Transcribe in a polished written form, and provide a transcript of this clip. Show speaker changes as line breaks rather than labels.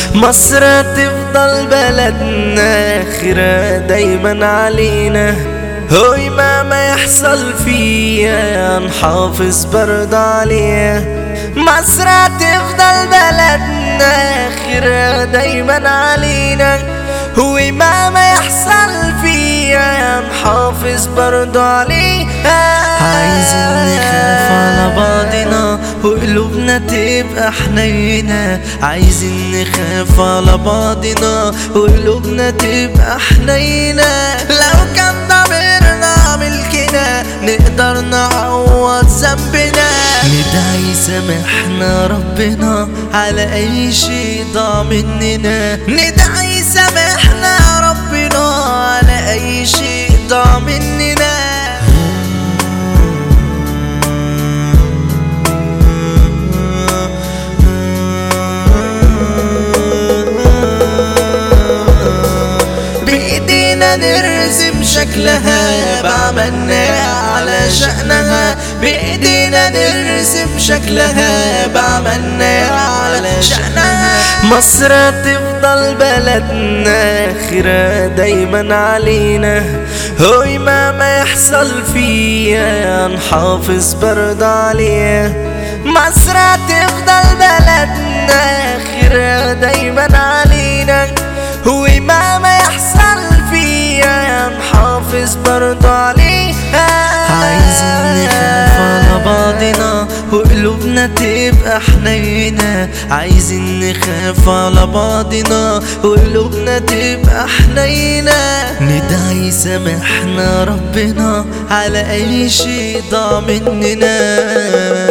مصر تفضل بلدنا خيرها دايما علينا، هوي ما يحصل فيها نحافظ برضه عليها. مصر تفضل بلدنا خيرها دايما علينا، هوي ما يحصل فيها نحافظ برضه عليها.
عايزين نخاف على بعضنا وقلوبنا تبقى حنينة، عايزين نخاف على بعضنا وقلوبنا تبقى حنينة.
لو كان ضميرنا ملكنا نقدر نعوض ذنبنا،
ندعي سامحنا ربنا على أي شيء ضاع مننا،
ندعي سامحنا ربنا على أي شيء ضاع مننا. بإيدينا نرسم شكلها بعملنا على شأنها، بإيدينا نرسم شكلها بعملنا على شأنها. مصر تفضل بلدنا خيرها دايما علينا، هوي ما يحصل فيها نحافظ برضه عليها. مصر تفضل بلدنا خيرها دايما علينا، هوي ما يحصل فيها نحافظ برضه عليها.
عايزين نخاف على بعضنا وقلوبنا تبقى حنينة، عايزين نخاف على بعضنا وقلوبنا تبقى حنينة. ندعي سامحنا ربنا على أي شيء ضاع مننا.